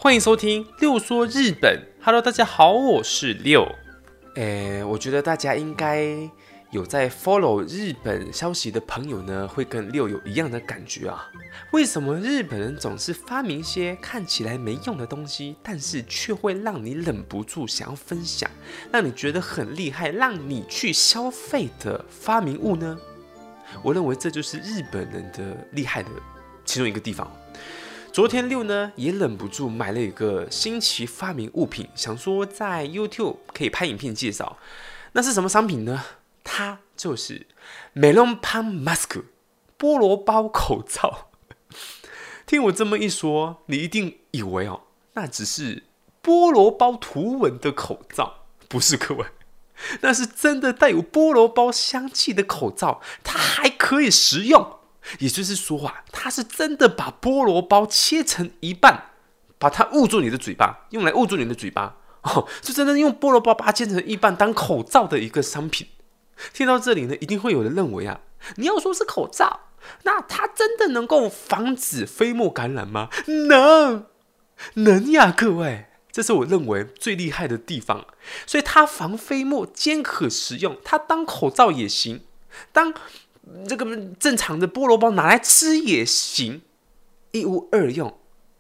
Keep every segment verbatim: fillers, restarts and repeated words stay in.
欢迎收听六说日本。Hello， 大家好，我是六。诶，我觉得大家应该有在 follow 日本消息的朋友呢，会跟六有一样的感觉啊。为什么日本人总是发明一些看起来没用的东西，但是却会让你忍不住想要分享，让你觉得很厉害，让你去消费的发明物呢？我认为这就是日本人的厉害的其中一个地方。昨天六呢也忍不住买了一个新奇发明物品，想说在 YouTube 可以拍影片介绍。那是什么商品呢？它就是 Melon Pan Mask 菠萝包口罩。听我这么一说，你一定以为哦，那只是菠萝包图文的口罩，不是各位，那是真的带有菠萝包香气的口罩，它还可以食用。也就是说啊，它是真的把菠萝包切成一半，把它捂住你的嘴巴，用来捂住你的嘴巴哦，就真的用菠萝包把它切成一半当口罩的一个商品。听到这里呢，一定会有人认为啊，你要说是口罩，那它真的能够防止飞沫感染吗？能，能呀，各位，这是我认为最厉害的地方。所以它防飞沫，兼可食用，它当口罩也行，当这个正常的菠萝包拿来吃也行，一屋二用。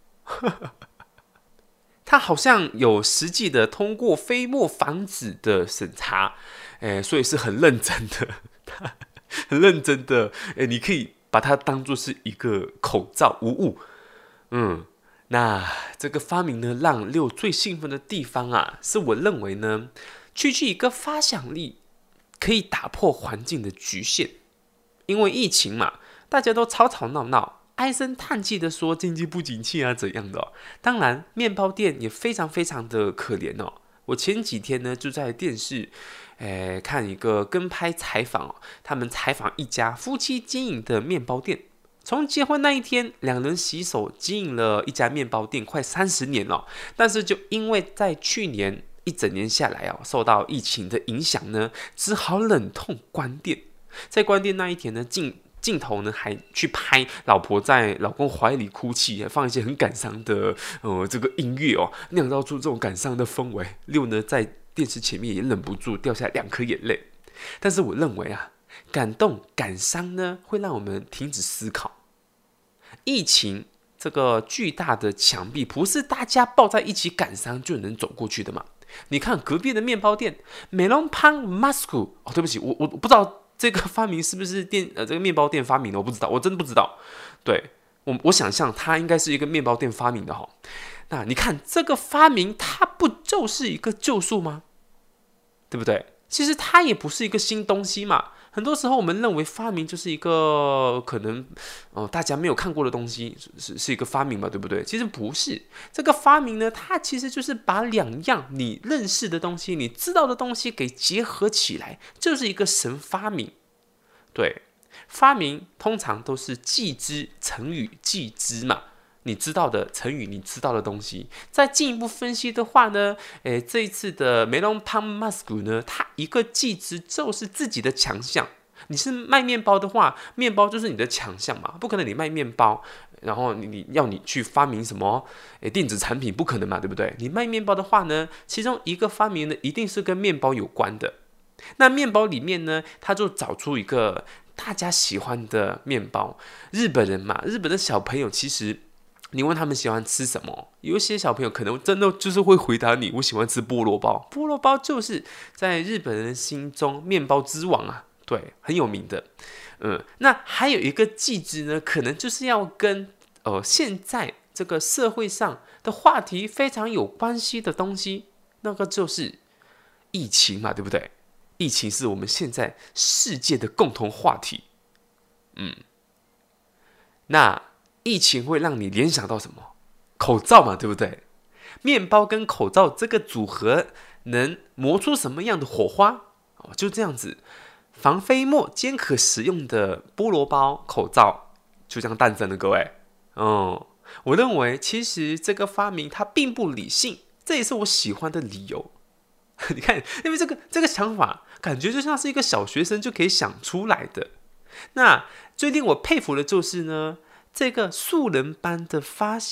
它好像有实际的通过飞沫防止的审查，欸、所以是很认真的，很认真的、欸。你可以把它当作是一个口罩无误。嗯，那这个发明呢，让六最兴奋的地方啊，是我认为呢，区区一个发想力可以打破环境的局限。因为疫情嘛，大家都吵吵闹闹，唉声叹气的说经济不景气啊怎样的、哦。当然，面包店也非常非常的可怜哦。我前几天呢就在电视，诶看一个跟拍采访哦，他们采访一家夫妻经营的面包店。从结婚那一天，两人携手经营了一家面包店快三十年了、哦，但是就因为在去年一整年下来哦，受到疫情的影响呢，只好忍痛关店。在关店那一天呢，镜镜头呢还去拍老婆在老公怀里哭泣，还放一些很感伤的呃这个音乐哦，酿造出这种感伤的氛围。六呢在电视前面也忍不住掉下两颗眼泪。但是我认为啊，感动感伤呢会让我们停止思考。疫情这个巨大的墙壁不是大家抱在一起感伤就能走过去的嘛？你看隔壁的面包店 Melon Pan Mask 哦，对不起，我我不知道。这个发明是不是店呃这个面包店发明的？我不知道，我真的不知道。对我，我想象它应该是一个面包店发明的哈。那你看这个发明，它不就是一个旧术吗？对不对？其实它也不是一个新东西嘛。很多时候我们认为发明就是一个可能呃大家没有看过的东西，是是一个发明嘛，对不对？其实不是，这个发明呢，它其实就是把两样你认识的东西、你知道的东西给结合起来，就是一个神发明。对，发明通常都是既知成语既知嘛，你知道的成语，你知道的东西。再进一步分析的话呢，诶，这一次的 Melon Pan Mask 呢，它一个既知就是自己的强项。你是卖面包的话，面包就是你的强项嘛，不可能你卖面包，然后你你要你去发明什么诶电子产品，不可能嘛，对不对？你卖面包的话呢，其中一个发明呢，一定是跟面包有关的。那面包里面呢，他就找出一个大家喜欢的面包。日本人嘛，日本的小朋友其实你问他们喜欢吃什么，有一些小朋友可能真的就是会回答你，我喜欢吃菠萝包。菠萝包就是在日本人心中面包之王啊，对，很有名的。嗯，那还有一个既知呢，可能就是要跟呃现在这个社会上的话题非常有关系的东西，那个就是疫情嘛，对不对？疫情是我们现在世界的共同话题。嗯，那疫情会让你联想到什么？口罩嘛，对不对？面包跟口罩这个组合能磨出什么样的火花？哦，就这样子，防飞沫兼可食用的菠萝包口罩就这样诞生了，各位。哦，我认为其实这个发明它并不理性，这也是我喜欢的理由。你看，因为这个这个想法感觉就像是一个小学生就可以想出来的。那最令我佩服的就是呢，这个素人般的发想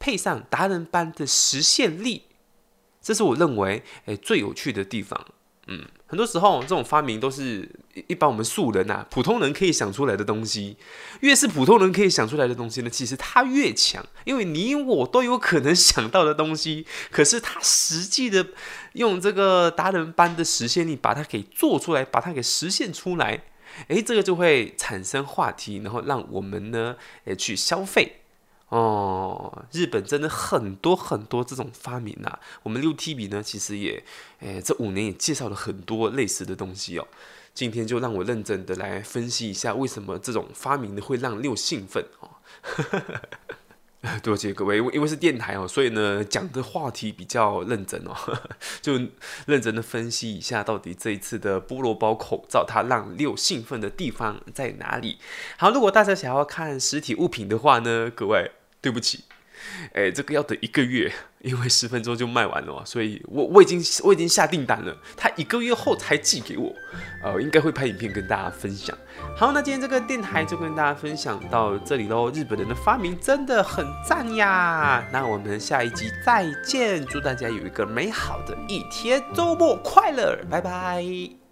配上达人般的实现力，这是我认为诶最有趣的地方。嗯，很多时候这种发明都是一般我们素人啊、普通人可以想出来的东西。越是普通人可以想出来的东西呢，其实它越强，因为你我都有可能想到的东西，可是它实际的用这个达人般的实现力把它给做出来，把它给实现出来，诶，这个就会产生话题，然后让我们呢，诶去消费。哦，日本真的很多很多这种发明啊！我们六 T B 呢，其实也，诶，这五年也介绍了很多类似的东西哦。今天就让我认真的来分析一下，为什么这种发明呢会让六兴奋哦。多谢各位，因为是电台哦，所以呢讲的话题比较认真哦，就认真的分析一下，到底这一次的菠萝包口罩它让六兴奋的地方在哪里？好，如果大家想要看实体物品的话呢，各位。对不起，哎，这个要等一个月，因为十分钟就卖完了，所以我我已经我已经下订单了，他一个月后才寄给我，呃，应该会拍影片跟大家分享。好，那今天这个电台就跟大家分享到这里喽。日本人的发明真的很赞呀！那我们下一集再见，祝大家有一个美好的一天，周末快乐，拜拜。